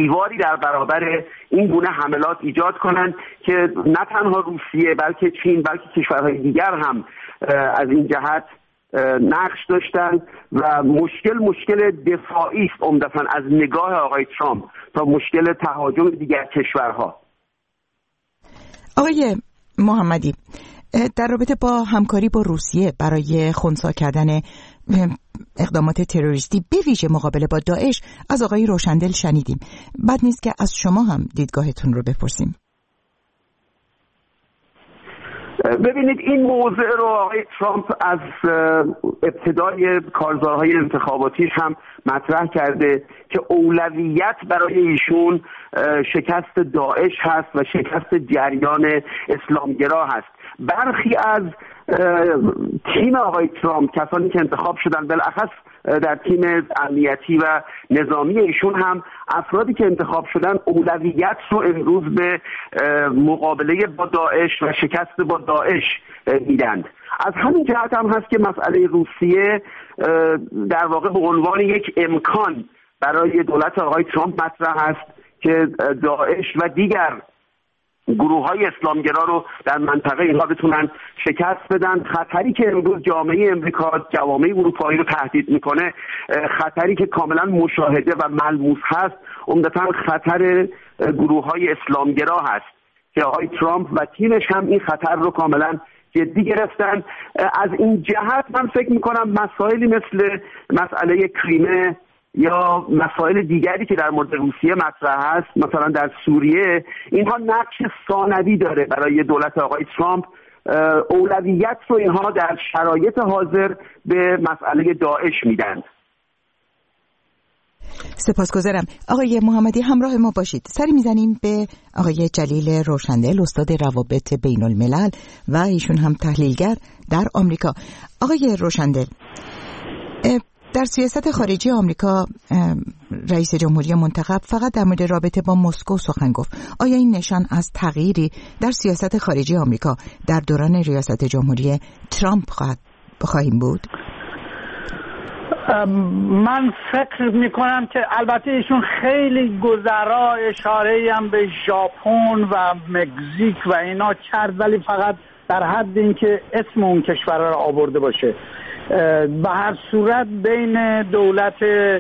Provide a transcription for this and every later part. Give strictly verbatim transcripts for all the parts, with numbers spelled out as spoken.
دیواری در برابر این گونه حملات ایجاد کنند که نه تنها روسیه بلکه چین بلکه کشورهای دیگر هم از این جهت نقش داشتن و مشکل مشکل دفاعی است عمدتاً از نگاه آقای ترامپ تا مشکل تهاجم دیگر کشورها. آقای محمدی، در رابطه با همکاری با روسیه برای خنثی کردن اقدامات تروریستی به ویژه مقابله با داعش از آقای روشندل شنیدیم. بد نیست که از شما هم دیدگاهتون رو بپرسیم. ببینید این موضوع رو آقای ترامپ از ابتدای کارزارهای انتخاباتیش هم مطرح کرده که اولویت برای ایشون شکست داعش هست و شکست جریان اسلامگرا هست. برخی از تیم آقای ترامپ، کسانی که انتخاب شدن بالاخص در تیم امنیتی و نظامی ایشون هم افرادی که انتخاب شدن اولویت رو امروز به مقابله با داعش و شکست با داعش میدند. از همین جهت هم هست که مسئله روسیه در واقع به عنوان یک امکان برای دولت آقای ترامپ مطرح است که داعش و دیگر گروه های اسلامگرا رو در منطقه اینها بتونن شکست بدن. خطری که امروز جامعه امریکا، جوامع اروپایی رو تهدید میکنه، خطری که کاملا مشاهده و ملموس هست، عمدتاً خطر گروه های اسلامگرا هست که آقای ترامپ و تیمش هم این خطر رو کاملا جدی گرفتن. از این جهت من فکر میکنم مسائلی مثل مسئله کریمه یا مسائل دیگری که در مورد روسیه مطرح است، مثلا در سوریه، اینها نقش ثانوی داره برای دولت آقای ترامپ. اولویت رو اینها در شرایط حاضر به مسئله داعش میدن. سپاسگزارم. آقای محمدی همراه ما باشید. سری میزنیم به آقای جلیل روشندل، استاد روابط بین الملل و ایشون هم تحلیلگر در آمریکا. آقای روشندل، در سیاست خارجی آمریکا رئیس جمهوری منتخب فقط در مورد رابطه با مسکو سخن گفت. آیا این نشان از تغییری در سیاست خارجی آمریکا در دوران ریاست جمهوری ترامپ خواهد خواهیم بود؟ من فکر میکنم که البته ایشون خیلی گذرا اشاره هم به ژاپن و مکزیک و اینا کرد، ولی فقط در حد اینکه اسم اون کشور را آورده باشه. به هر صورت بین دولت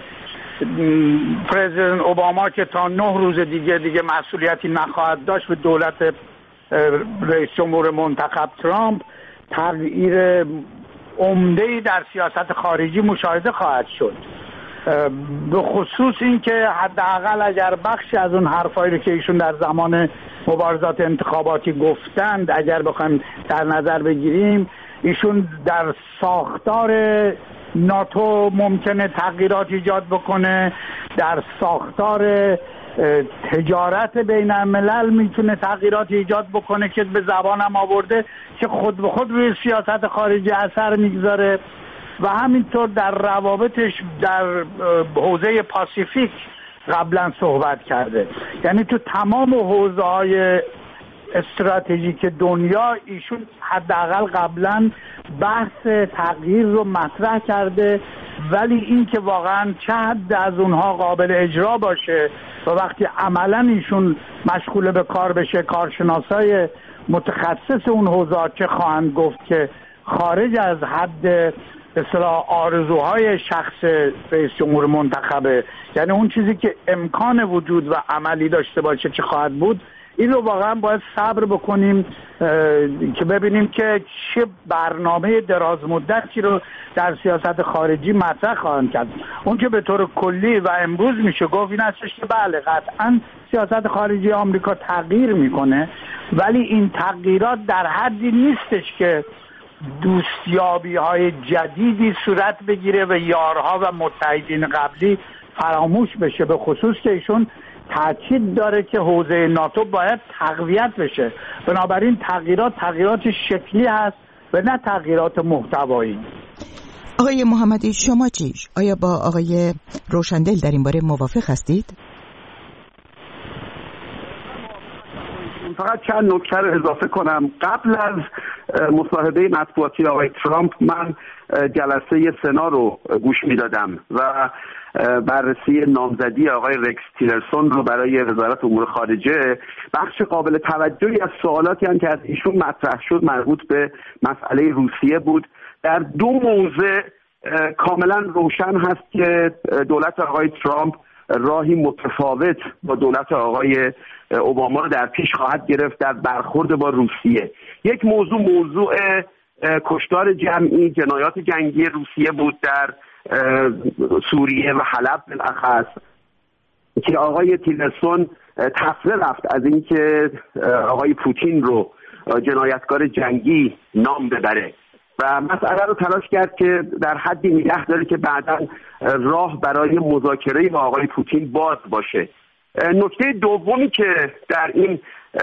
پرزیدنت اوباما که تا نه روز دیگه دیگه مسئولیتی نخواهد داشت و دولت رئیس جمهور منتخب ترامپ تغییر عمده‌ای در سیاست خارجی مشاهده خواهد شد. به خصوص این که حداقل اگر بخشی از اون حرفایی رو که ایشون در زمان مبارزات انتخاباتی گفتند اگر بخوایم در نظر بگیریم، ایشون در ساختار ناتو ممکنه تغییرات ایجاد بکنه، در ساختار تجارت بین الملل میتونه تغییرات ایجاد بکنه که به زبانم آورده که خود به خود روی سیاست خارجی اثر میگذاره، و همینطور در روابطش در حوزه پاسیفیک قبلا صحبت کرده. یعنی تو تمام حوزه‌های استراتژیک دنیا ایشون حداقل قبلا بحث تغییر رو مطرح کرده، ولی این که واقعا چه حد از اونها قابل اجرا باشه و وقتی عملا ایشون مشغول به کار بشه، کارشناسای متخصص اون حوزه چه خواهند گفت که خارج از حد اصطلاح آرزوهای شخص رئیس جمهور منتخبه، یعنی اون چیزی که امکان وجود و عملی داشته باشه چه خواهد بود، این رو واقعا باید صبر بکنیم که ببینیم که چه برنامه دراز مدتی رو در سیاست خارجی مطرح خواهند کرد. اون که به طور کلی و امروز میشه گفت این هستش که بله قطعا سیاست خارجی آمریکا تغییر میکنه، ولی این تغییرات در حدی نیستش که دوستیابی های جدیدی صورت بگیره و یارها و متحدین قبلی فراموش بشه، به خصوص که ایشون تاکید داره که حوزه ناتو باید تقویت بشه. بنابراین تغییرات تغییرات شکلی هست و نه تغییرات محتوایی. آقای محمدی شما چی؟ آیا با آقای روشندل در این باره موافق هستید؟ فقط چند نکته رو اضافه کنم. قبل از مصاحبه مطبوعاتی آقای ترامپ من جلسه سنا رو گوش میدادم و بررسی نامزدی آقای رکس تیلرسون رو برای وزارت امور خارجه. بخش قابل توجهی از سوالاتی هم که از ایشون مطرح شد مربوط به مسئله روسیه بود. در دو موضع کاملا روشن هست که دولت آقای ترامپ راهی متفاوت با دولت آقای اوباما رو در پیش خواهد گرفت در برخورد با روسیه. یک موضوع موضوع کشتار جمعی، جنایات جنگی روسیه بود در سوریه و حلب بالاخص که آقای تیلرسون تصویر رفت از اینکه آقای پوتین رو جنایتکار جنگی نام ببره و مسئله رو تلاش کرد که در حدی نگه داره که بعداً راه برای مذاکره با آقای پوتین باز باشه. نکته دومی که در این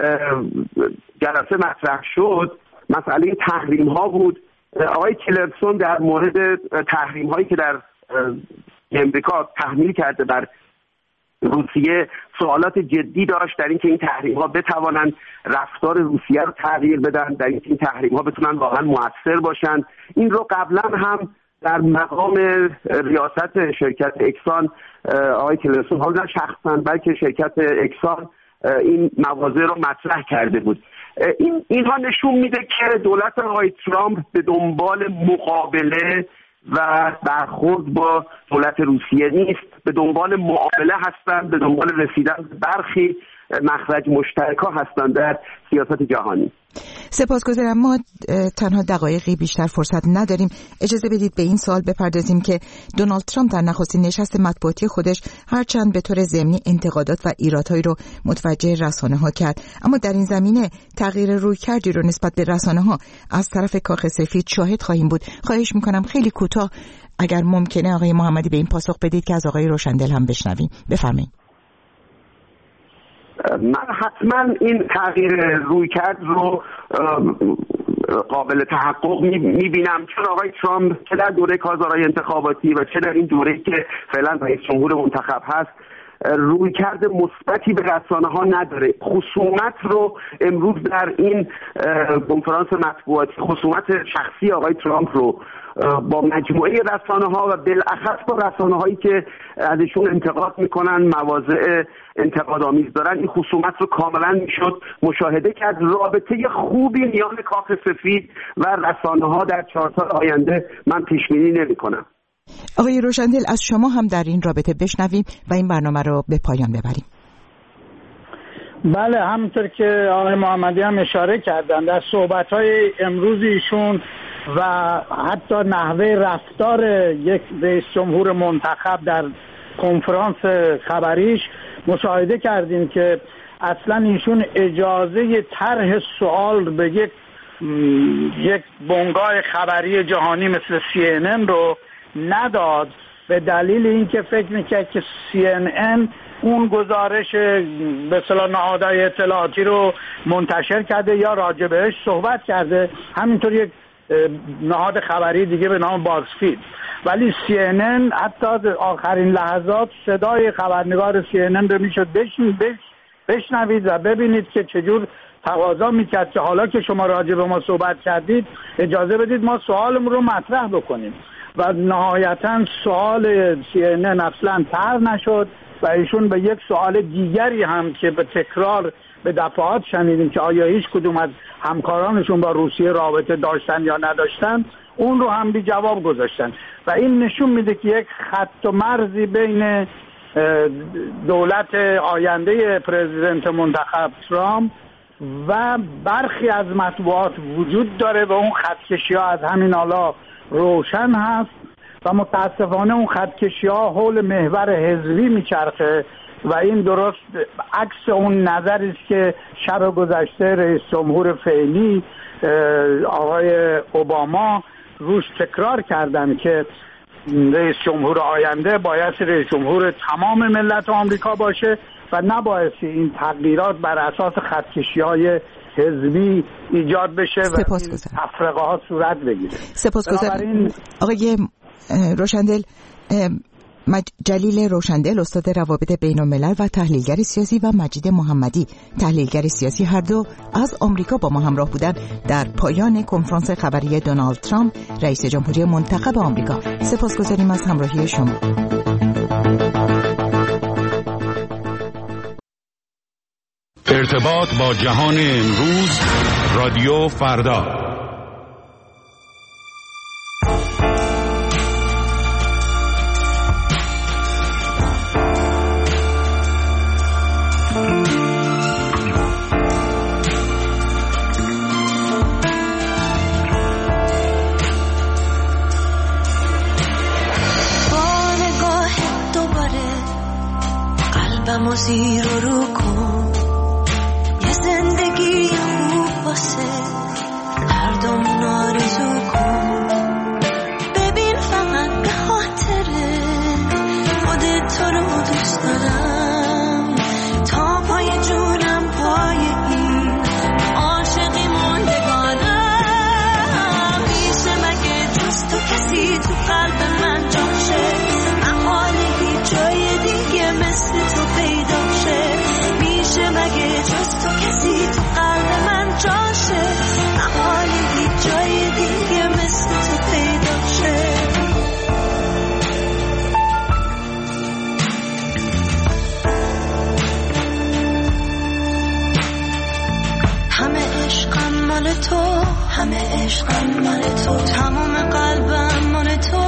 جلسه مطرح شد مسئله تحریم ها بود. آقای تیلرسون در مورد تحریم هایی که در امریکا تحمیل کرده بر روسیه سوالات جدی داشت در اینکه این تحریم ها بتوانند رفتار روسیه رو تغییر بدن، در اینکه این تحریم ها بتونن واقعا مؤثر باشن. این رو قبلا هم در مقام ریاست شرکت اکسان آقای تیلرسون ها نه شخصا بلکه شرکت اکسان این مواضع رو مطرح کرده بود. این اینها نشون میده که دولت آقای ترامپ به دنبال مقابله و برخورد با دولت روسیه نیست، به دنبال معامله هستند، به دنبال رسیدن به برخی مخرج مشترکا هستند در سیاست جهانی. سپاسگزارم. ما تنها دقایقی بیشتر فرصت نداریم. اجازه بدید به این سوال بپردازیم که دونالد ترامپ در نخستین نشست مطبوعاتی خودش هرچند به طور ضمنی انتقادات و ایرادهایی رو متوجه رسانه ها کرد، اما در این زمینه تغییر رویکردی رو نسبت به رسانه ها از طرف کاخ سفید شاهد خواهیم بود. خواهش میکنم خیلی کوتاه اگر ممکنه آقای محمدی به این پاسخ بدید که از آقای روشندل هم بشنویم. بفرمایید. من حتما این تغییر رویکرد رو قابل تحقق میبینم، چون آقای ترامپ چه در دوره کارزارهای انتخاباتی و چه در این دوره که فعلا رئیس جمهور منتخب هست رویکرد مثبتی به رسانه ها نداره. خصومت رو امروز در این کنفرانس مطبوعاتی خصومت شخصی آقای ترامپ رو با مجموعه رسانه ها و بالاخص با رسانه هایی که ازشون انتقاد میکنن، مواضع انتقادآمیز دارن، این خصومت رو کاملا میشد مشاهده کرد. رابطه خوبی میان کاخ سفید و رسانه ها در چهار سال آینده من پیش بینی نمیکنم. آقای روشندل از شما هم در این رابطه بشنویم و این برنامه رو به پایان ببریم. بله، همونطور که آقای محمدی هم اشاره کردن در صحبت‌های امروز ایشون و حتی نحوه رفتار یک رئیس جمهور منتخب در کنفرانس خبریش مشاهده کردیم که اصلا ایشون اجازه طرح سوال به یک یک بنگاه خبری جهانی مثل سی ان ان رو نداد، به دلیل اینکه فکر میکرد که سی ان ان اون گزارش به اصطلاح نهادهای اطلاعاتی رو منتشر کرده یا راجع بهش صحبت کرده، همینطور یک نهاد خبری دیگه به نام بازفید. ولی سی ان ان حتی آخرین لحظات صدای خبرنگار سی ان ان رو میشد بشنوید و ببینید که چجور تقاضا میکرد که حالا که شما راجع به ما صحبت کردید اجازه بدید ما سوالمون رو مطرح بکنیم و نهایتا سوال سی ان ان اصلا طرح نشد و ایشون به یک سوال دیگری هم که به تکرار به دفعات شنیدیم که آیا هیچ کدوم از همکارانشون با روسیه رابطه داشتن یا نداشتن، اون رو هم بی جواب گذاشتن و این نشون میده که یک خط و مرزی بین دولت آینده پرزیدنت منتخب ترامپ و برخی از مطبوعات وجود داره و اون خطکشی ها از همین حالا روشن هست و متاسفانه اون خطکشی ها حول محور حزبی میچرخه و این درست عکس اون نظری است که شب گذشته رئیس جمهور فعلی آقای اوباما روش تکرار کردن که رئیس جمهور آینده باید رئیس جمهور تمام ملت آمریکا باشه و نباید این تغییرات بر اساس خطکشی‌های حزبی ایجاد بشه و تفرقه ها صورت بگیره. سپاسگزارم. آقای روشندل، جلیل روشندل استاد روابط بین الملل و تحلیلگر سیاسی و مجید محمدی تحلیلگر سیاسی هر دو از آمریکا با ما همراه بودند در پایان کنفرانس خبری دونالد ترامپ رئیس جمهوری منتخب آمریکا. سپاسگزاریم از همراهی شما. ارتباط با جهان امروز، رادیو فردا. قلبمو زیر و رو کن، یه زندگی خوب واسه هر دومون آرزو کن. ببین فقط به خاطره خودت تو رو دوست دارم، تا پای جونم پای این عاشقی موندگانم. میشه مگه جز تو کسی تو قلب من جاشه؟ محاله هیچ جای دیگه مثل تو پیدا شه. میشه مگه جز تو کسی تو قلب من جاشه؟ محاله هیچ جای دیگه مثل تو پیدا شه. همه عشقم مال تو، همه عشقم مال تو، تمام قلبم مال تو.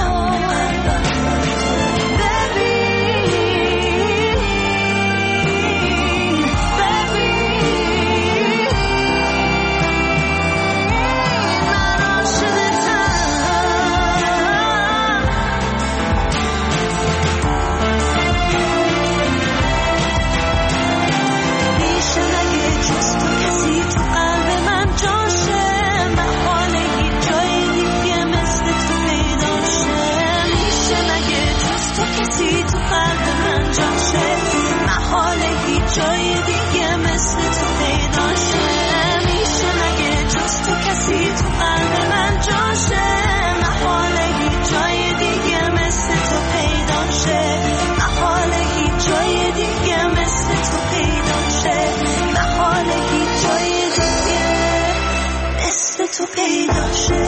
جای دیگه مثل تو پیدا شه. میشه مگه جز تو کسی تو قلب من جاشه؟ محاله هیچ جای دیگه مثل تو پیدا شه. محاله هیچ جای دیگه مثل تو پیدا شه. محاله هیچ جای دیگه مثل تو پیدا شه.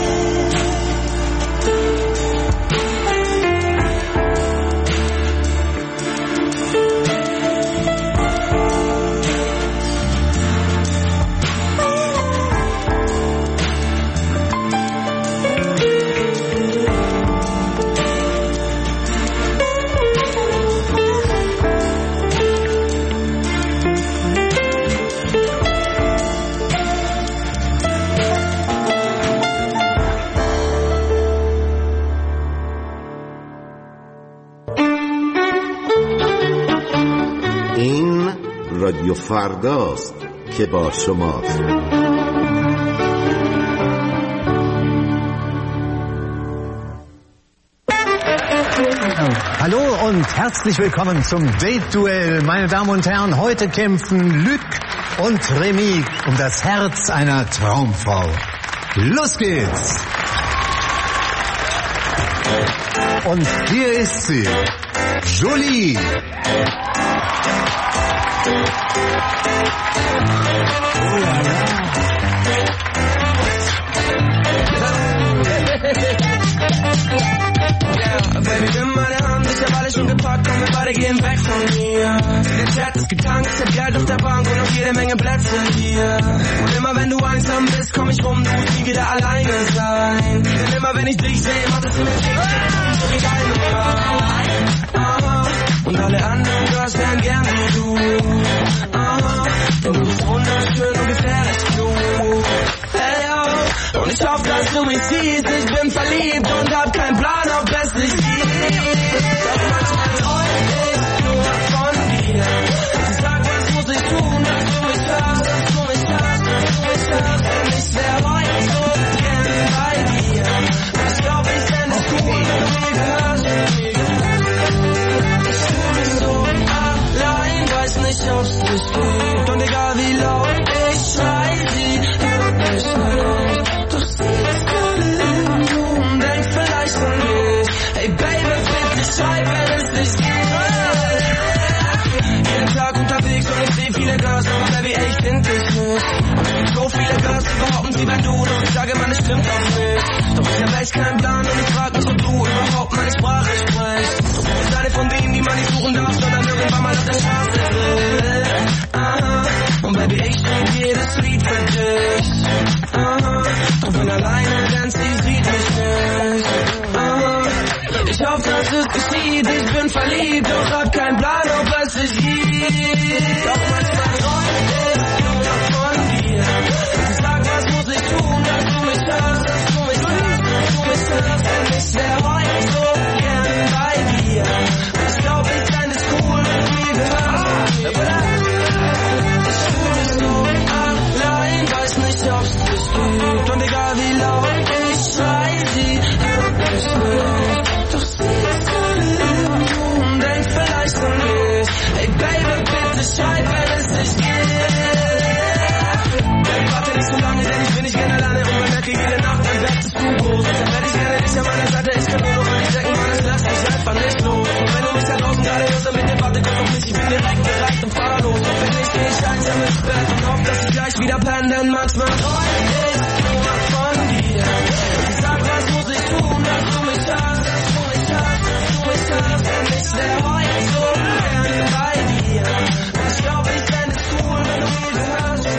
رادیو فرداست که با شماست. Hallo und herzlich willkommen zum Date-Duell. Meine Damen und Herren, heute kämpfen Luc und Remy um das Herz einer Traumfrau. Los geht's! Und hier ist sie, Jolie. Baby, nimm meine Hand, ich hab alles schon gepackt und wir beide gehen weg von hier. Der Chat ist getankt, ich hab Geld auf der Bank und noch jede Menge Plätze hier. Und immer wenn du einsam bist, komm ich rum, du musst nie wieder alleine sein. Denn immer wenn ich dich sehe, macht es mir so wie deine Frau. Und alle anderen Girls wären gern wie du. Denn du bist wunderschön und gefährlich klug. Hey, oh. Und ich hoffe, dass du mich siehst, ich bin verliebt und hab keinen Plan, ob es dich gibt. Doch manchmal träum ich nur von dir. Ich sag, was muss ich tun, dass du mich hörst, dass du mich hörst, dass du mich hörst. Denn ich wär heute so gern bei dir. Ich glaub, ich fänd es cool, wenn du mir gehörst. Ich fühl mich so allein, weiß nicht, ob's dich gibt. Und egal wie laut ich schrei, sie hört mich nicht. Doch sie ist gerade in du und denkt vielleicht an mich. Hey Baby, bitte schreib mir wie bei du, doch ich sage, man, es stimmt doch nicht. Doch ich hab echt keinen Plan und ich frag mich, ob du überhaupt meine Sprache sprichst. Doch du bist eine von denen, die man nicht suchen darf, sondern irgendwann mal auf der Straße will. Aha. Und Baby, ich schreib jedes Lied für dich. Aha. Doch bin alleine, denn sie sieht mich nicht. Aha. Ich hoffe, dass es geschieht, ich bin verliebt, doch hab keinen Plan, ob es sich gibt. Doch manchmal träume ich nur von dir. Ich sag, was muss ich tun, dass du mich hörst, dass du mich hörst, dass du mich hörst. Denn ich wär heute so gerne bei dir. Ich glaub, ich fänd es cool, wenn du mir gehörst. Ich fühl mich so allein, weiß nicht, ob's dich gibt. Und egal wie laut ich schrei, sie hört mich nicht. Doch sie ist alle und denkt vielleicht an mich. Hey Baby, bitte schreib, wenn es nicht geht. Baby, warte nicht so lange, denn ich bin nicht gerne alleine. Und man merke jede Nacht, mein Bett ist zu groß. Dann werde ich gerne dich an meiner Seite. Ich kann nur noch an dich denken, Mann, es lässt mich einfach nicht los. Und wenn du mich da draußen gerade hörst, dann bitte warte, komm auf mich. Ich bin direkt gereicht und fahr los. Und wenn ich geh ich einsam ins Bett und hoff, dass ich gleich wieder penne. Denn manchmal träume ich nur von dir. Ich sag, was muss ich tun, dass du mich hörst, dass du mich hörst, dass du mich hörst. Denn ich wär heute so gerne bei dir. Und ich glaub, ich fänd es cool, wenn du mir gehörst.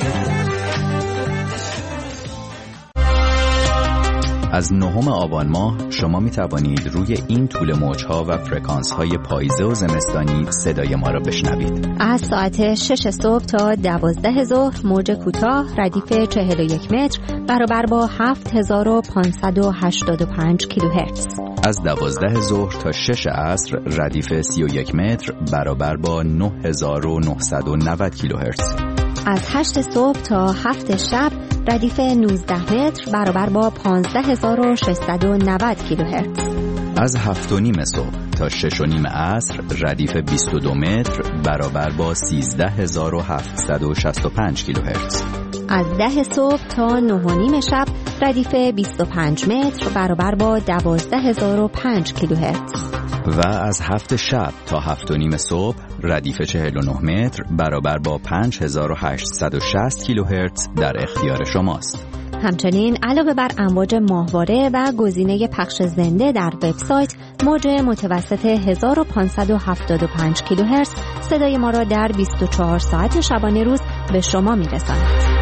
از نهم آبان ماه شما می توانید روی این طول موجها و فرکانس های پاییزه و زمستانی صدای ما را بشنوید. از ساعت شش صبح تا دوازده ظهر موج کوتاه ردیف چهل و یک متر برابر با هفت هزار و پانصد و هشتاد و پنج کیلوهرتز. از دوازده ظهر تا شش عصر ردیف سی و یک متر برابر با نه هزار و نهصد و نود کیلوهرتز. از هشت صبح تا هفت شب ردیف نوزده متر برابر با پانزده هزار و ششصد و نود کیلوهرتز. از هفت و نیم صبح تا شش و نیم عصر ردیف بیست و دو متر برابر با سیزده هزار و هفتصد و شصت و پنج کیلوهرتز. از ده صبح تا نه و نیم شب ردیف بیست و پنج متر برابر با دوازده هزار و پنج کیلوهرتز. و از هفت شب تا هفت و نیم صبح ردیف چهل و نه متر برابر با پنج هزار و هشتصد و شصت کیلوهرتز در اختیار شماست. همچنین علاوه بر امواج ماهواره و گزینه پخش زنده در وبسایت، موج متوسط هزار و پانصد و هفتاد و پنج کیلوهرتز صدای ما را در بیست و چهار ساعت شبانه روز به شما میرساند.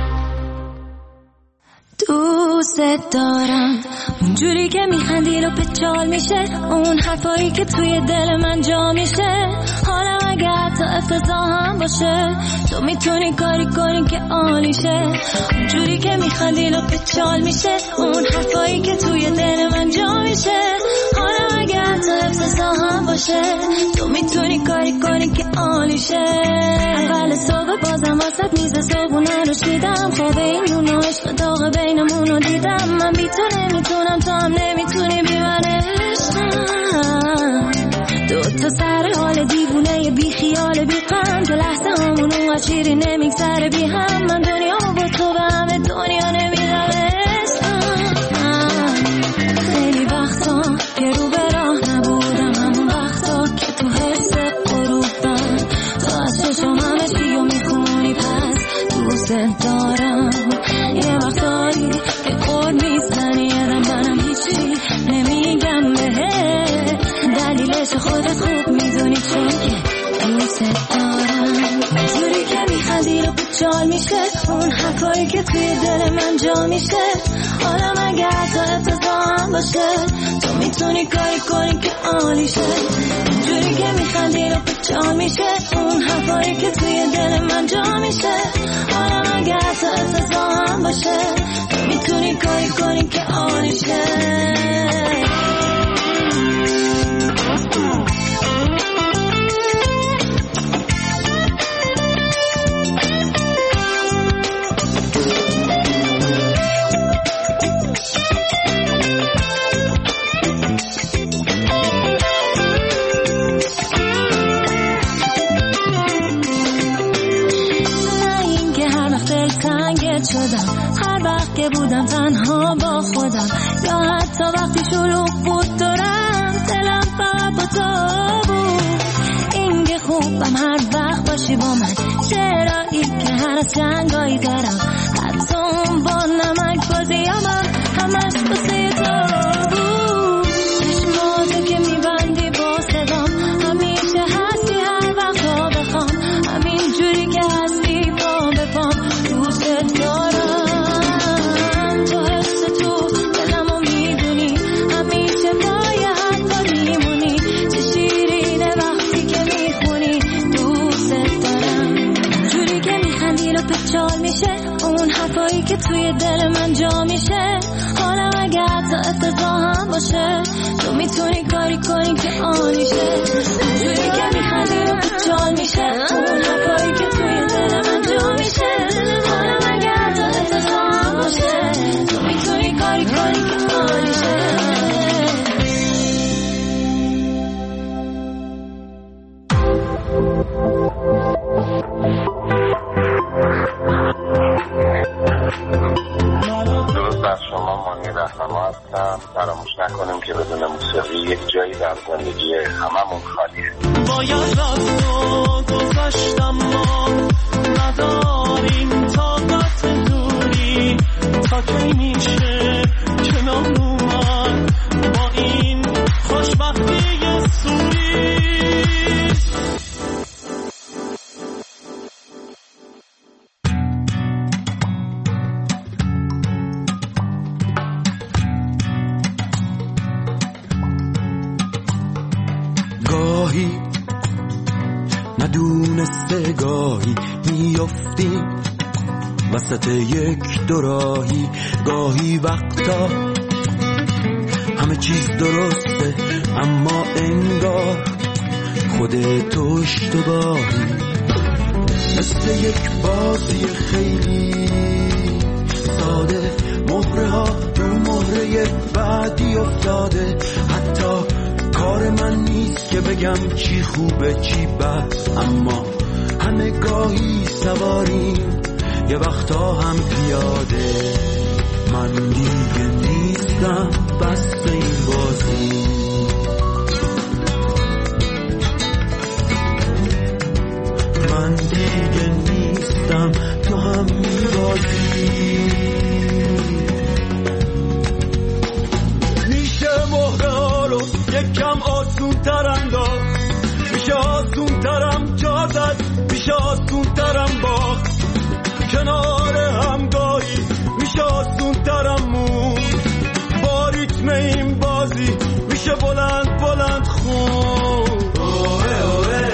دوست دارم اونجوری که میخندی رو پچال میشه، اون حرفایی که توی دل من جا میشه. حالم اگر تا افتضاح هم باشه، تو میتونی کاری کنی که عالیشه. اونجوری که میخندی رو پچال میشه، اون حرفایی که توی دل من جا میشه. حالم اگر تا افتضاح هم باشه، تو میتونی کاری کنی که عالیشه. اول صبح بازم واسط میز صبحونه رو شیدم، خواب این نون و عشق داغ بینمون رو دیدم. من بی تو نمیتونم، تو هم نمیتونی بی من عشقم. دو تا سر حال دیوونه بی خیال بی غم، که لحظه همون اونقدر شیرین نمیگذره بی هم. من دنیامو با تو به همه دنیا نمیدم عشقم. خیلی وقتا که رو به راه نبودم، همون وقتا که تو حس غروبم، تو از چشم همه چی رو میخونی، پس دوست دارم. یه وقتایی که قول میزنی یادم منم هیچی نمیگم بهت، دلیلش خودت خوب میدونی چون که دوست دارم. جوری که میخندی رو پچال میشه، اون حرفایی که توی دل من جا میشه. حالم اگر تا افتضاح هم باشه، تو میتونی کاری کنی که عالیشه. جوری که میخندی رو پچال میشه، اون حرفایی که توی دل من جا میشه. حالم اگر تا افتضاح هم باشه، تو میتونی کاری کنی که عالیشه. شدم هر وقت که بودم تنها با خودم، یا حتی وقتی شلوغ بود دورم، دلم فقط با تو بود. این که خوبم هر وقت باشی با من، چرایی که هر از جنگایی دارم، حتی اون با حرفایی که توی دل من جا میشه، حالم اگه حتی افتضاح هم باشه، تو میتونی کاری کنی که آنیشه، اونجوری که میخندی و بیچال میشه، اون حرفایی که توی دل من جا میشه، حالم اگه حتی افتضاح هم باشه، تو میتونی کاری کنی که آنیشه. درست از شما مانی رهنما هستم. فراموش نکنیم که بدون موسیقی یک جایی در زندگی هممون خالیه. باید رفت و گذاشتم ما نداریم طاقت دوری، تا کی میشه کنار اومد با این خوشبختی سوری. گاهی ندونسته گاهی میافتیم وسط یک دوراهی، گاهی وقتا همه چیز درسته اما انگار خودتو اشتباهی، مثل یک بازی خیلی ساده، مهره ها رو مهره بعدی افتاده، حتی کار من نیست که بگم چی خوبه چی بد، اما همه گاهی سواریم یه وقتا هم پیاده. من دیگه نیستم بس این بازی، من دیگه نیستم تو هم میبازی. میشه مهره ها رو یکم آسون تر انداخت، میشه آسون ترم جا زد، میشه آسون ترم باخت، کنار همگاهی میشه آسون ترم مون، با ریتم این بازی میشه بلند بلند خون. اوه اوه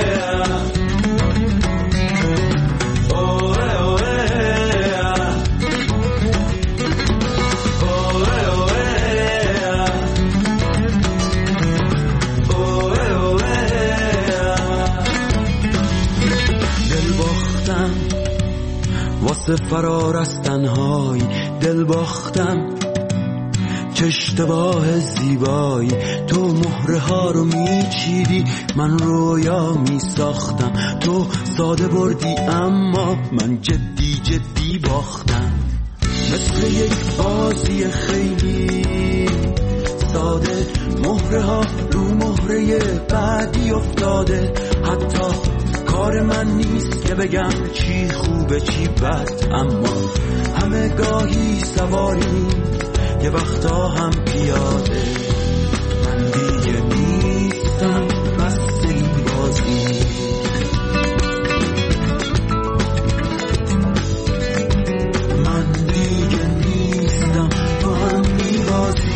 واسه فرار از تنهایی، دل باختم چه اشتباه زیبایی، تو مهره ها رو میچیدی من رویا میساختم، تو ساده بردی اما من جدی جدی باختم، مثل یک بازی خیلی ساده، مهره ها رو مهره بعدی افتاده، حتی کار من نیست که بگم چی خوبه چی بد، اما همه گاهی سواریم یه وقتا هم پیاده. من دیگه نیستم بس این بازی، من دیگه نیستم تو هم میبازی.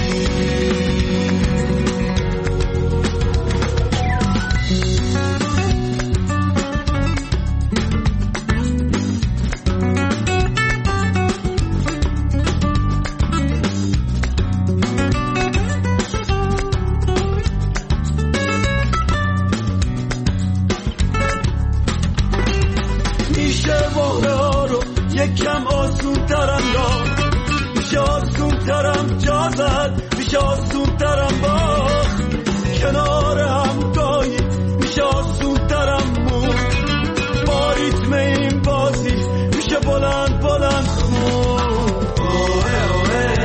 یکم آسون ترم داد، میشه آسون ترم جا زد، میشه آسون ترم باخت، کنار همگاهی میشه آسون ترم مون، با ریتم این بازی میشه بلند بلند خون. اوه اوه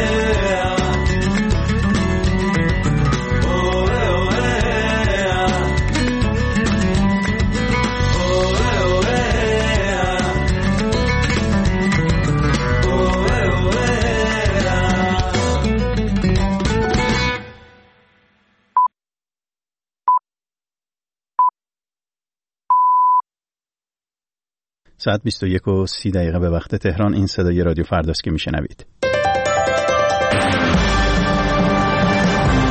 ساعت بیست و یک و سی دقیقه به وقت تهران. این صدای رادیو فرداست که میشنوید.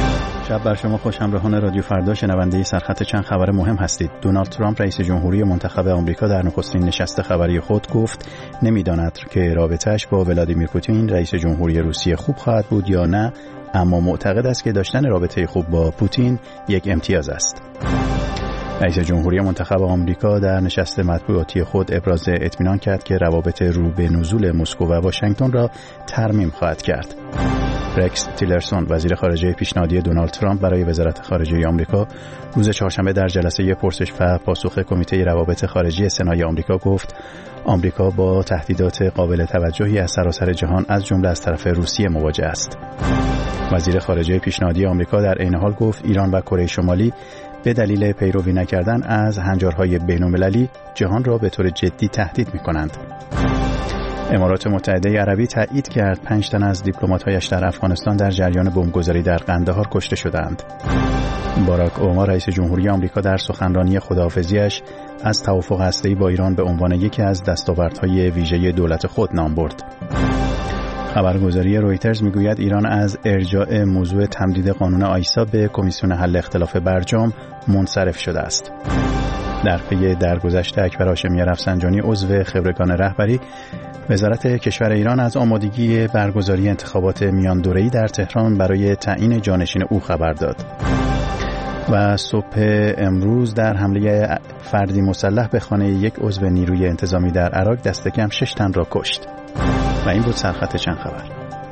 شب بر شما خوش. همراهان رادیو فردا شنونده سرخط چند خبر مهم هستید. دونالد ترامپ رئیس جمهوری منتخب آمریکا در نخستین نشست خبری خود گفت نمی‌داند که رابطه‌اش با ولادیمیر پوتین رئیس جمهوری روسیه خوب خواهد بود یا نه، اما معتقد است که داشتن رابطه خوب با پوتین یک امتیاز است. رئیس جمهوری منتخب آمریکا در نشست مطبوعاتی خود ابراز اطمینان کرد که روابط رو به نزول مسکو و واشنگتن را ترمیم خواهد کرد. رکس تیلرسون وزیر خارجه پیشنهادی دونالد ترامپ برای وزارت خارجه آمریکا روز چهارشنبه در جلسه پرسش و پاسخ کمیته روابط خارجی سنای آمریکا گفت آمریکا با تهدیدات قابل توجهی از سراسر جهان از جمله از طرف روسیه مواجه است. وزیر خارجه پیشنهادی آمریکا در عین حال گفت ایران و کره شمالی به دلیل پیروی نکردن از هنجارهای بین‌المللی جهان را به طور جدی تهدید می‌کنند. امارات متحده عربی تایید کرد پنج تن از دیپلمات‌هایش در افغانستان در جریان بمبگذاری در قندهار کشته شدند. باراک اوباما رئیس جمهوری آمریکا در سخنرانی خداحافظی‌اش از توافق هسته‌ای با ایران به عنوان یکی از دستاوردهای ویژه دولت خود نام برد. خبرگزاری رویترز میگوید ایران از ارجاع موضوع تمدید قانون آیسا به کمیسیون حل اختلاف برجام منصرف شده است. در پی درگذشت اکبر هاشمی رفسنجانی عضو خبرگان رهبری، وزارت کشور ایران از آمادگی برگزاری انتخابات میان دوره‌ای در تهران برای تعیین جانشین او خبر داد. و صبح امروز در حمله فردی مسلح به خانه یک عضو نیروی انتظامی در عراق دست کم شش تن را کشت. و این بود سرخط چند خبر.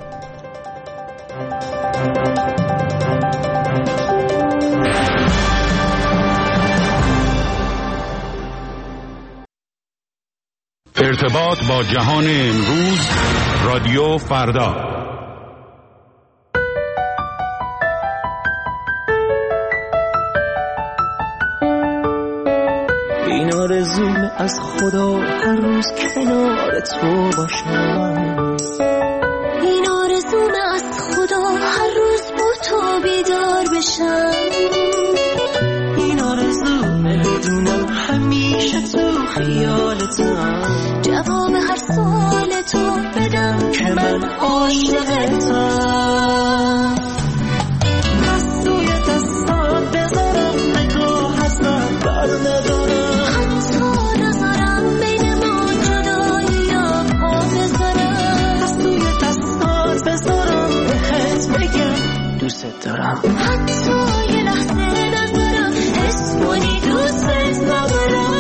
ارتباط با جهان امروز، رادیو فردا. این آرزوم از خدا هر روز کنار تو باشم، این آرزوم از خدا هر روز با تو بیدار بشم، این آرزوم بدونم همیشه تو خیالتم، جواب هر سوال تو بدم که من عاشقتم. دستوی دستات بذارم نگاه ازم بر ندارم، حتی نذارم بین ما جدایی یا پا بذارم، دستوی دستات بذارم بهت بگم دوست دارم، حتی یه لحظه نذارم حس کنی دوست ندارم.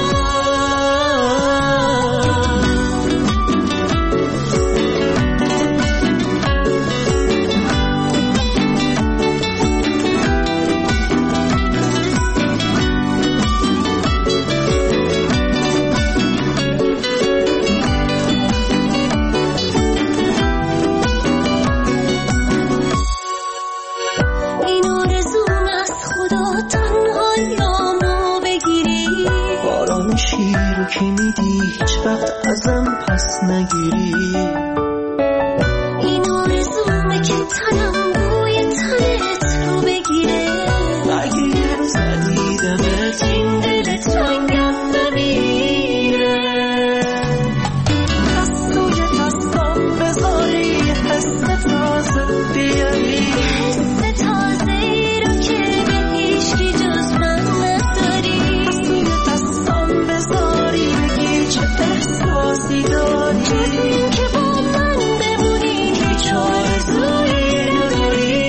که میدی هیچ وقت ازم پس نگیری، این آرزومه که تنم بوی تنت رو بگیره، اگه یه روز ندیدمت این دل تنگم نمیره، دستوی دستم بذاری حس تازه بیاری، حس تازه ای رو که به هیچکی جز من نداری، دستوی دستم بذاری چه احساسی داری، جز این که با من بمونی هیچ آرزویی نداری.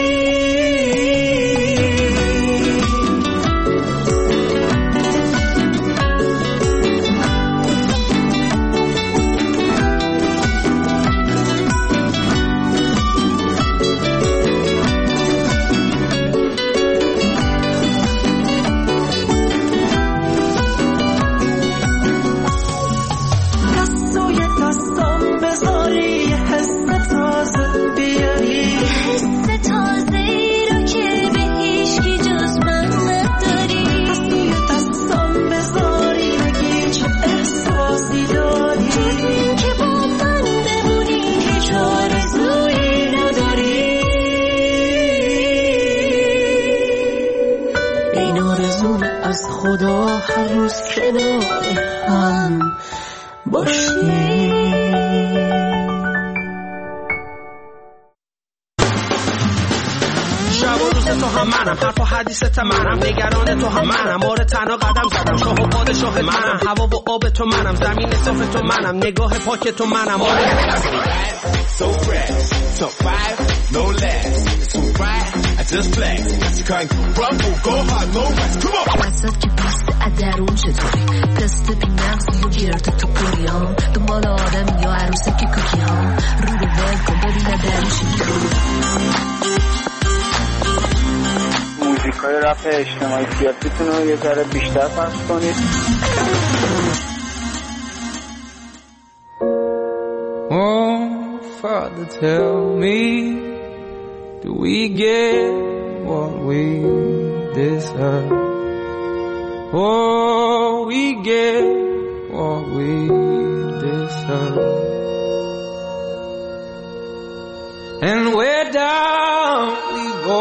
خدا هر روز کنار هم باشی. شب و روز تو هم جا قدم زدم. شاه و پادشاه منم، هوا و آب تو منم، زمین صاف تو منم، نگاه پاک تو منم. So fresh, top five, no less. So right, I just flex. You can't rumble, go hard, no rest. Come on. وسط که پوست ادرون چطوری تست بی نقصی و گرد تو پوریام دنبال آدم یا عروسه که کوکی ها رو رو ول کن ببینه درش موزیکای رپ اجتماعی سیاسیتون رو یه ذره بیشتر پخش کنید. Oh, Father, tell me, do we get what we deserve? Oh, we get what we deserve. And where down we go.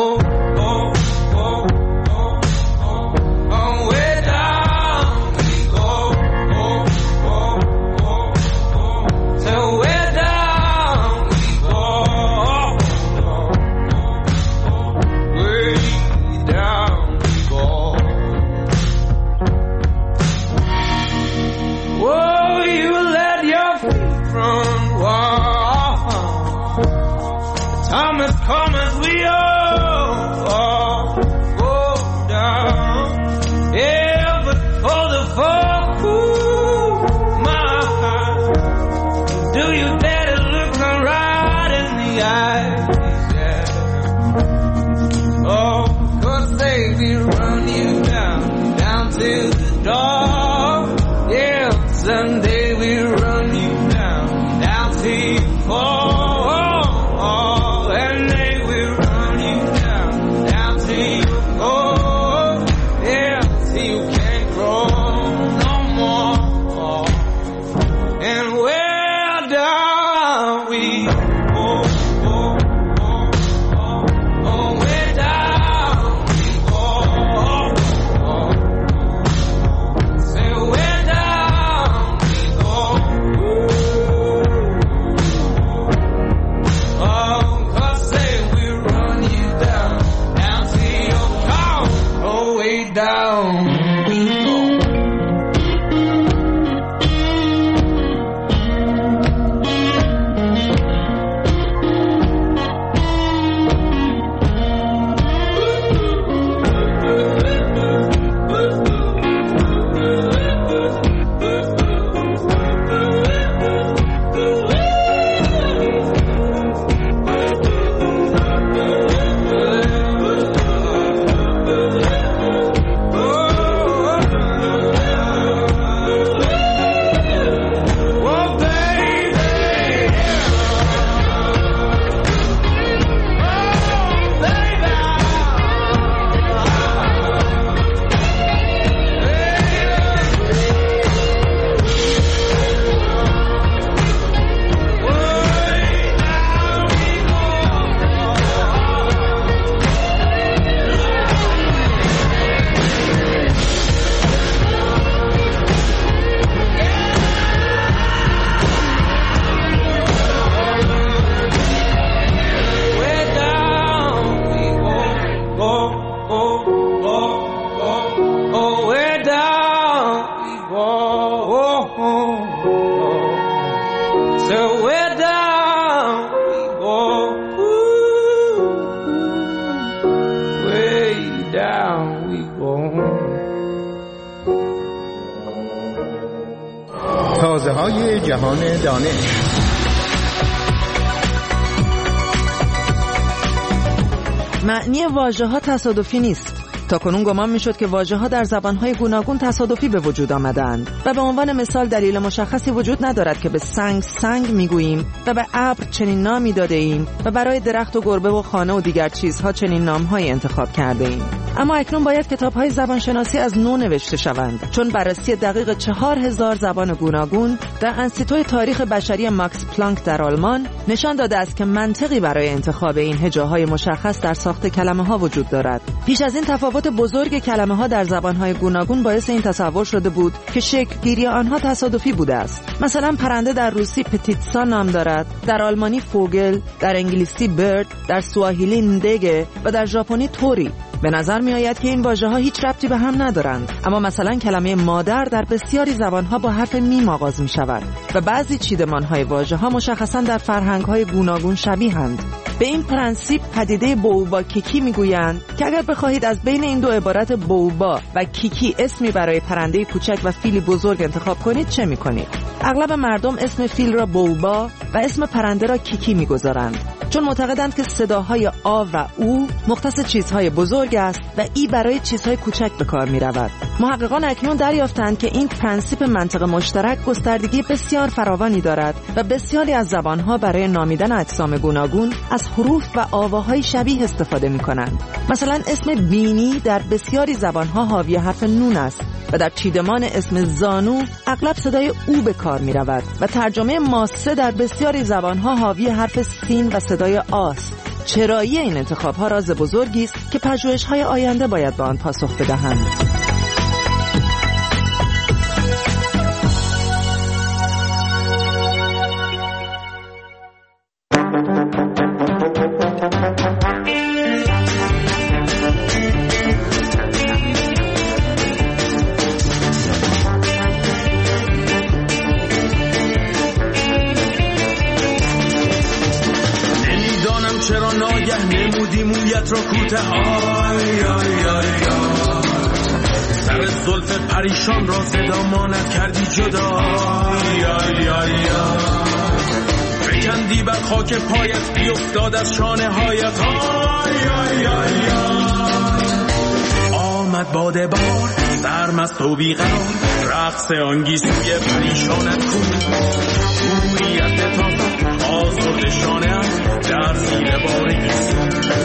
تازه‌های جهان دانش. معنی واژه‌ها تصادفی نیست. تاکنون گمان می‌شد که واژه‌ها در زبان‌های گوناگون تصادفی به وجود آمدند و به عنوان مثال دلیل مشخصی وجود ندارد که به سنگ سنگ می‌گوییم و به ابر چنین نامی داده‌ایم و برای درخت و گربه و خانه و دیگر چیزها چنین نام‌هایی انتخاب کرده‌ایم. اما اکنون باید کتاب‌های زبانشناسی از نو نوشته شوند، چون بررسی دقیق چهار هزار زبان گوناگون در انستیتوی تاریخ بشری ماکس پلانک در آلمان نشان داده است که منطقی برای انتخاب این هجاهای مشخص در ساخت کلمه‌ها وجود دارد. پیش از این تفاوت بزرگ کلمه‌ها در زبان‌های گوناگون باعث این تصور شده بود که شکل‌گیری آنها تصادفی بوده است. مثلا پرنده در روسی پتیتسا نام دارد، در آلمانی فوگل، در انگلیسی برد، در سواحیلی ندگه و در ژاپنی توری. به نظر می آید که این واژه ها هیچ ربطی به هم ندارند، اما مثلا کلمه مادر در بسیاری زبان ها با حرف میم آغاز می شود و بعضی چیدمان های واژه ها مشخصا در فرهنگ های گوناگون شبیهند. به این پرنسیپ پدیده بوبا کیکی میگویند که اگر بخواهید از بین این دو عبارت بوبا و کیکی اسمی برای پرنده کوچک و فیلی بزرگ انتخاب کنید چه میکنید؟ اغلب مردم اسم فیل را بوبا و اسم پرنده را کیکی میگذارند، چون معتقدند که صداهای آ و او مختص چیزهای بزرگ است و ای برای چیزهای کوچک به کار می رود. محققان اکنون دریافتند که این پرنسیپ منطق مشترک گستردگی بسیار فراوانی دارد و بسیاری از زبانها برای نامیدن اجسام گوناگون از حروف و آواهای شبیه استفاده می کنند. مثلا اسم بینی در بسیاری زبانها حاوی حرف نون است و در چیدمان اسم زانو اغلب صدای او به کار می رود و ترجمه ماسه در بسیاری زبانها حاوی حرف سین و صدای آست. چرایی این انتخاب‌ها راز بزرگی است که پژوهش‌های آینده باید به آن پاسخ بدهند. نمودی مویت را کوته آی آی آی آی سر زلف پریشان را صدا مانت کردی جدا آی آی آی آی فکندی بر خاک پایت بیفتاد از شانه هایت آی آی آی آی آمد باد بار سرمست و بیقرار رقص آنگیسوی پریشانت کو گویت تازد آزرد شانه ات در زیر بار گیسو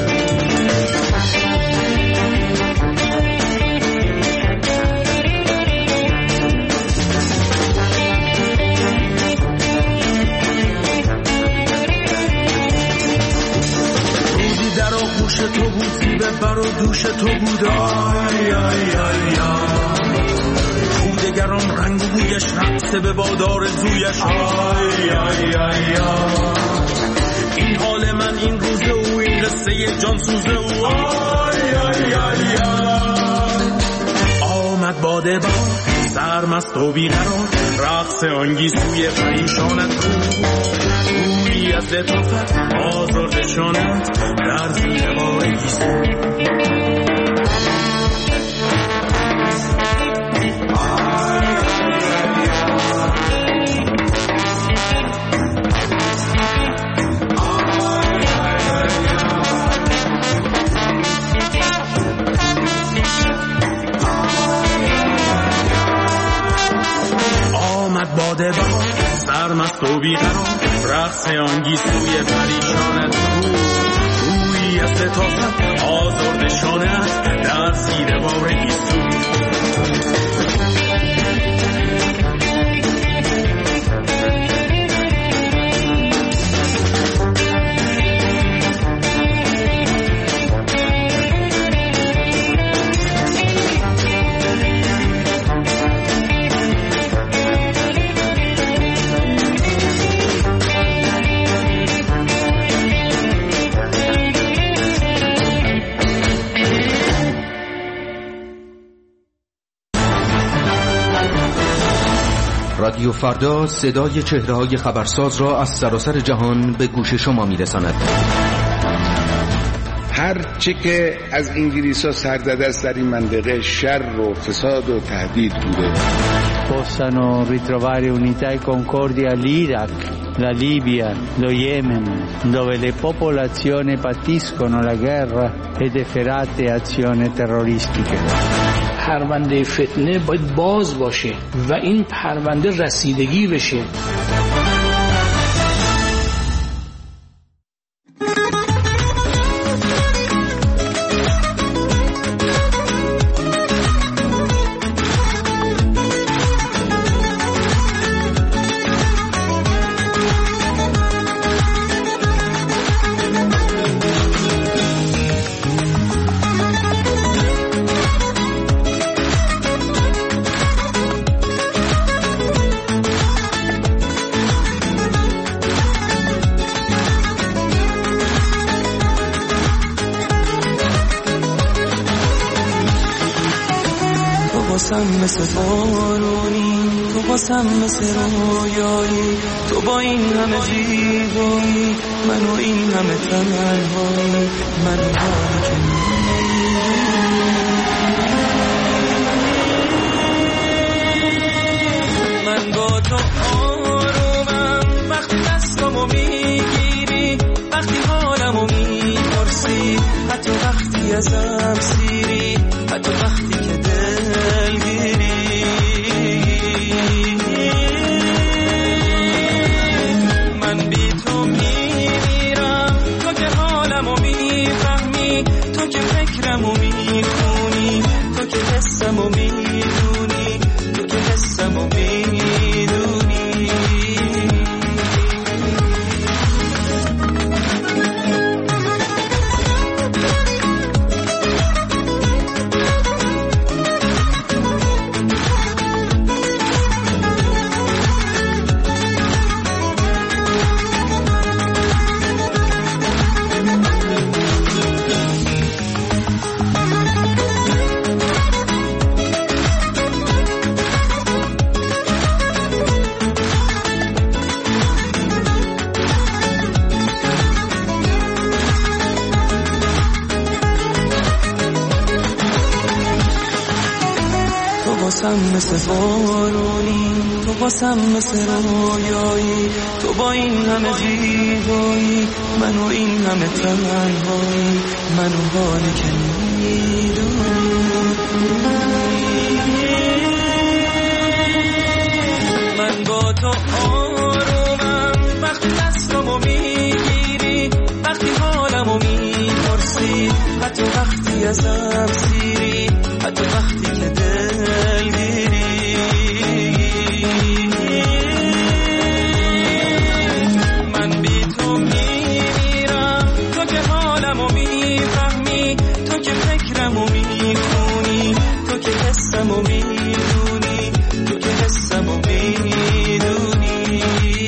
روزی در آغوش تو بود زیبه بر و دوش تو بود آی آی آی آی دگران رنگ و بویش رقصه به بادار زویش آی آی آی آی این حال من این روزه و این قصه جان سوزه و آی آی آی آی آمد باده با سرمست و بیقرار رقص آنگیسوی پریشانت کو گویی از لطافت آزرد شانت در زیر بار گیسو باده با سرمست و بیقرار رقص آنگیسوی پریشانت کو روی از لطافت آزرد شانت در زیر بار گیسو رادیو فردا صدای چهره‌های خبرساز را از سراسر جهان به گوش شما می‌رساند. هر چه که از انگلیس‌ها سرزده است در این منطقه شر و فساد و تهدید بوده. possano ritrovare unità e concordia l'Iraq, la Libia, lo Yemen, dove le popolazioni patiscono la guerra ed efferate azioni terroristiche. پرونده فتنه باید باز باشه و این پرونده رسیدگی بشه. مثل بارونی، تو باسم مثل رویایی، تو با این همه زیبایی، من و این همه تنهایی، من و حالی که من با تو آرومم وقتی دستامو میگیری، وقتی حالمو میپرسی، حتی وقتی ازم سیری، حتی وقتی که دلگیری. من بی تو میمیرم، تو که حالمو میفهمی، تو که فکرمو میخونی، تو که حسمو میدونی، تو که حسمو میدونی. مثل بارونی، تو باسم مثل رویایی، تو با این همه زیبایی، من و این همه تنهایی، من و حالی که میدونی. من با تو آرومم وقتی دستامو میگیری، وقتی حالمو میپرسی، حتی وقتی ازم سیری، حتی وقتی که دلگیری. من بی تو میمیرم، تو که حالمو میفهمی، تو که فکرمو میخونی، تو که حسمو میدونی، تو که حسمو میدونی.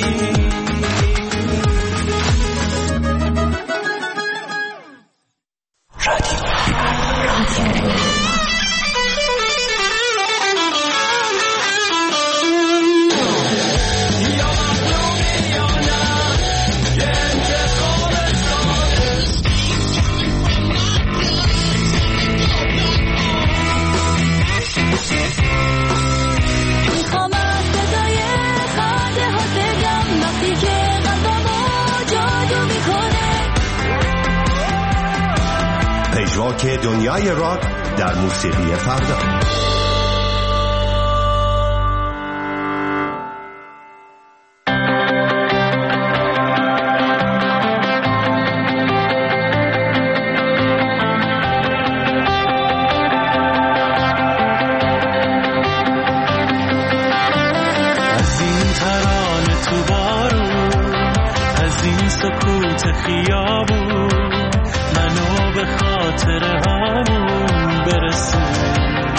پژواک دنیای راک در موسیقی فردا. از این ترانه تو بارون، از این سکوت خیابون، منو به خاطر همون برسون،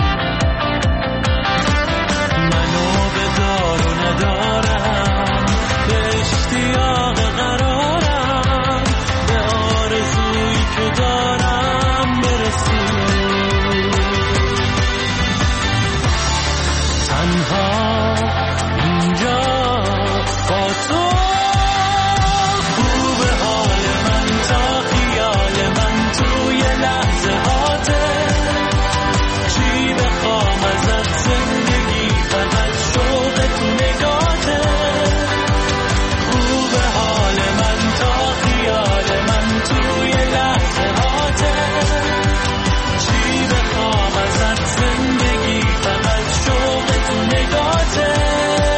منو به دار و ندارم، به اشتیاق قرارم، به آرزویی که دارم برسون. تنها اینجا با تو خوب حال من تا خیال من توی لحظه هاته، چی بخوام ازت زندگی فقط شوق تو نگاته. خوب حال من تا خیال من توی لحظه هاته، چی بخوام ازت زندگی فقط شوق تو نگاته.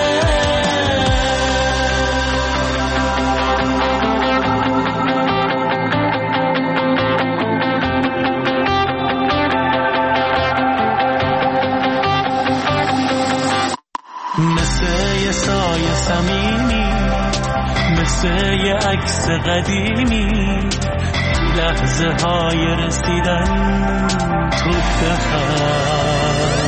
مثل یه سایه صمیمی، مثل یه عکس قدیمی، لحظه های رسیدن تو بخواه.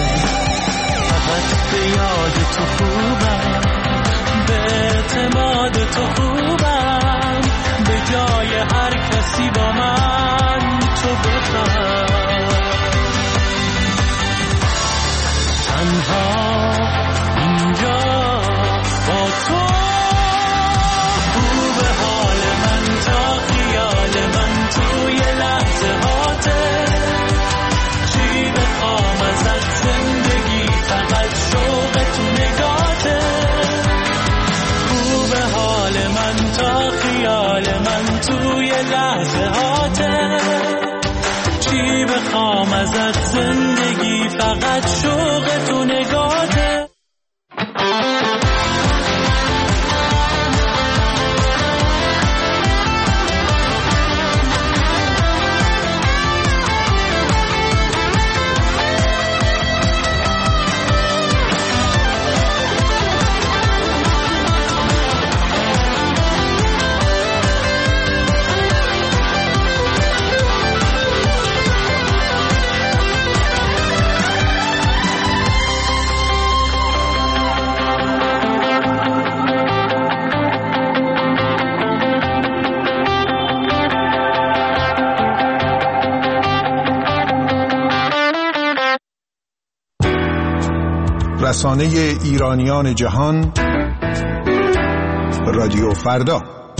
فقط به یاد تو خوبم، به اعتماد تو خوبم، به جای هر کسی با من تو بخواه. رسانه ایرانیان جهان، رادیو فردا.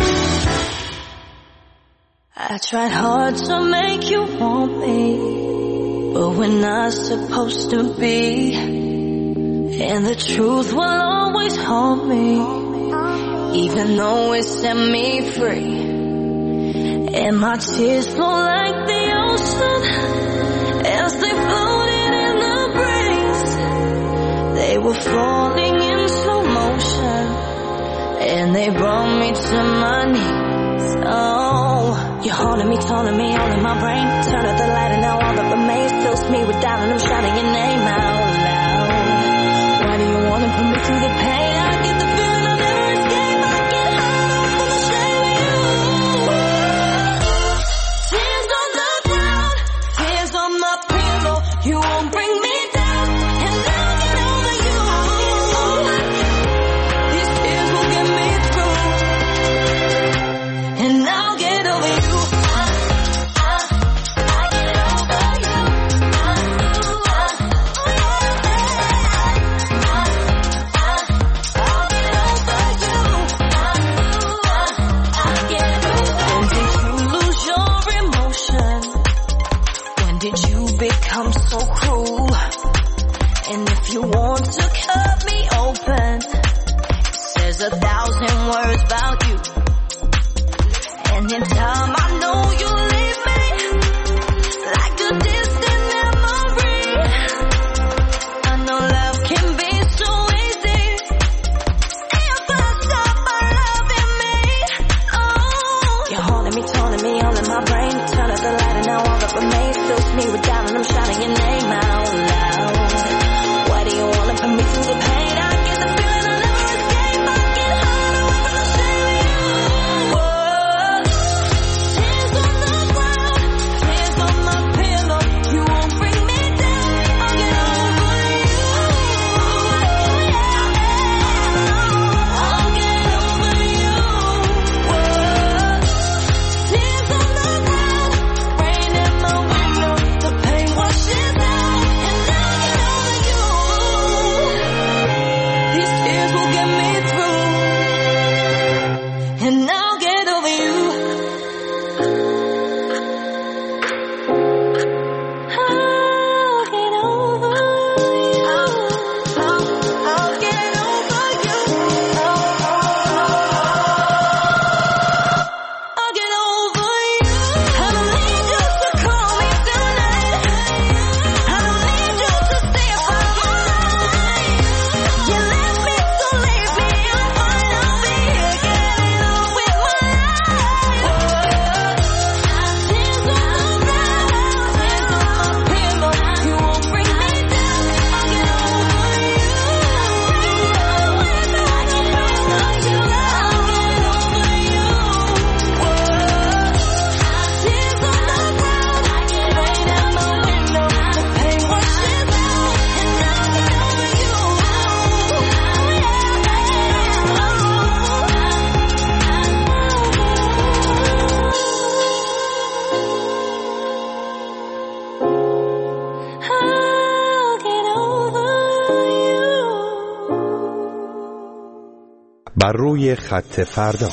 I tried hard to make you want me, but we're not supposed to be, and the truth will always haunt me, even though it set me free, and my tears flow like the ocean, as they floated in the breeze, they were falling in slow motion, and they brought me to my knees. Oh, you're haunting me, taunting me, all in my brain. Turn out the light and now all that remains fills me with doubt, and I'm shouting your name out loud. Why do you want to put me through the pain? I get the feeling I'll never escape. I get high from the shame of you. Tears on the ground, tears on my pillow. You won't bring me down, and I'll get over you. These tears will get me through, and I'll get over you. Become so cruel, and if you want to cut me open, it says a thousand words about you, and in time I know you'll leave me like a distant memory. I know love can be so easy if I stop by loving me. Oh, you're haunting me, taunting me, all in my brain. Turn up the light and now all that remains fills me with doubt, and I'm shouting your name out loud. Why do you wanna put me through the pain? I get the feeling I'll never escape. I get high away from the shame of you. Whoa. Tears on the ground, tears on my pillow. You won't bring me down. I'll get over you. I'll get over you. Whoa. Tears on the ground, rain in my window. The pain washes out, and I'll get over you. These tears will get me through, and I'll get over you. I'll get over you. I'll get over you. I'll get over you. I don't need you to call me tonight. I don't need you to stay by my side. You left me, so leave me. I'm fine. I'll be here getting on with my life. Tears on the ground, tears on my pillow. You won't bring me down. I'll get over you. I'll get over you. Tears on the ground, rain at my window. The pain washes out, and I'll get over you. I'll get over you. بر روی خط فردا.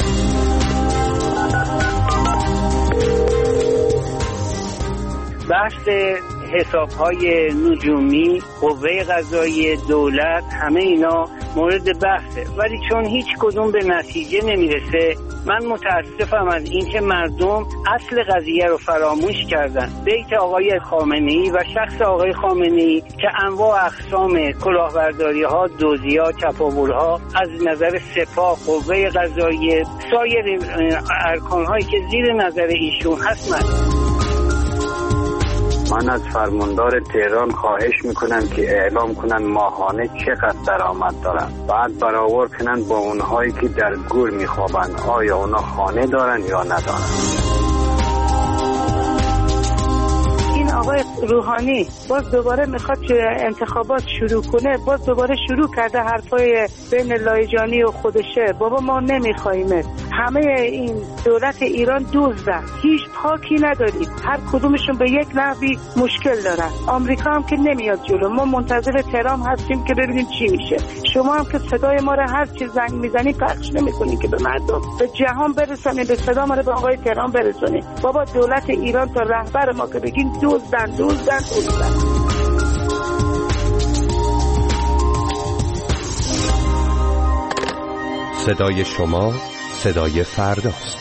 بحث حساب‌های نجومی، قوه قضاییه، دولت، همه اینا مورد بحثه، ولی چون هیچ کدوم به نتیجه نمیرسه، من متاسفم از اینکه مردم اصل قضیه رو فراموش کردن. بیت آقای خامنه‌ای و شخص آقای خامنه‌ای که انواع اقسام کلاهبرداری‌ها، دزدی‌ها، چپاول‌ها از نظر سپاه، قوه قضاییه، سایر ارکان‌هایی که زیر نظر ایشون هست، من من از فرماندار تهران خواهش میکنم که اعلام کنن ماهانه چقدر درآمد دارن، بعد برآورد کنن با اونهایی که در گور میخوابن، آیا اونا خانه دارن یا ندارن. این آقای روحانی باز دوباره میخواد انتخابات شروع کنه، باز دوباره شروع کرده حرفای بین لایجانی و خودشه. بابا ما نمیخوایمت، همه این دولت ایران دزدن، هیچ پاکی نداریم، هر کدومشون به یک نحوی مشکل دارن. آمریکا هم که نمیاد جلو، ما منتظر ترام هستیم که ببینیم چی میشه. شما هم که صدای ما رو هر چیز زنگ میزنی پخش نمیکنین که به مردم، به جهان برسونید، به صدا ما رو به آقای ترام برسونید. بابا دولت ایران تا رهبر ما که بگین دزدن دزدن دزدن. صدای شما صدای فرداست.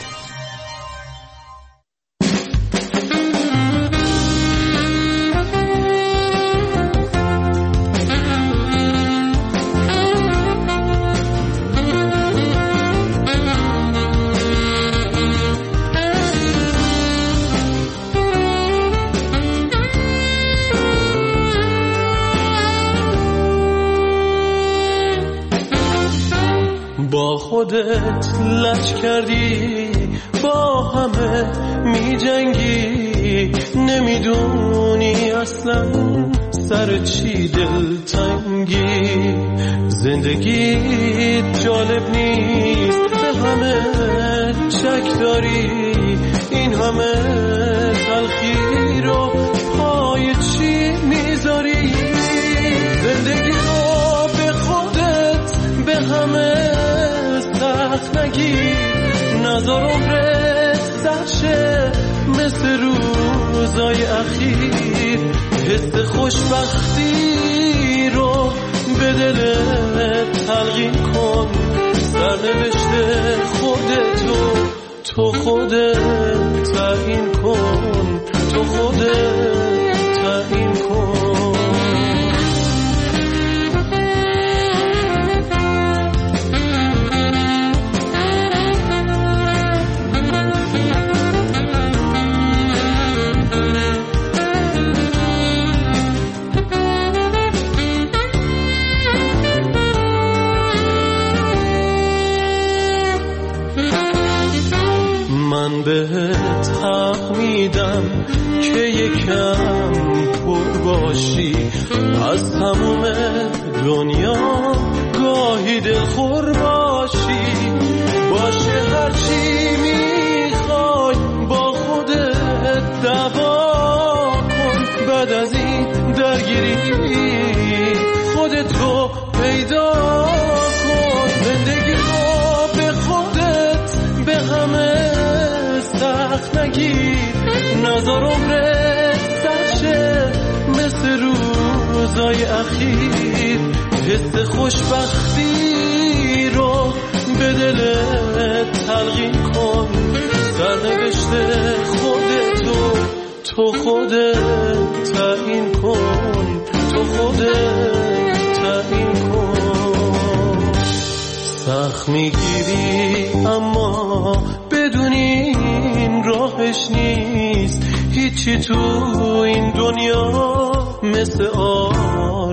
با خودت لج کردی، با همه می جنگی، نمیدونی اصلا سر چی دلتنگی. زندگیت جالب نیست، به همه شک داری، این همه تلخی رو پای چی میذاری؟ زندگی رو به خودت به همه سخت نگیر، نظر عمرت سرشه مثل روزای اخیر. حس خوشبختی رو به دلت تلقین کن، سرنوشت خودتو تو خودت تعیین کن، تو خودت تعیین کن. من بهت حق میدم که یکم پر باشی، از تموم دنیا گاهی دلخور باشی. باشه هرچی میخوای با خودت دعوا کن، بعد از این درگیری خودتو پیدا کن. زندگی رو به خودت به همه سخت نگیر، نظر عمرت سرشه مثل روزای اخیر. حس خوشبختی رو به دلت تلقین کن، سرنوشت خودتو تو خودت تعیین کن، تو خودت تعیین کن. سخت میگیری اما بدونی این راهش نیست، هیچی تو این دنیا مثل آرزوات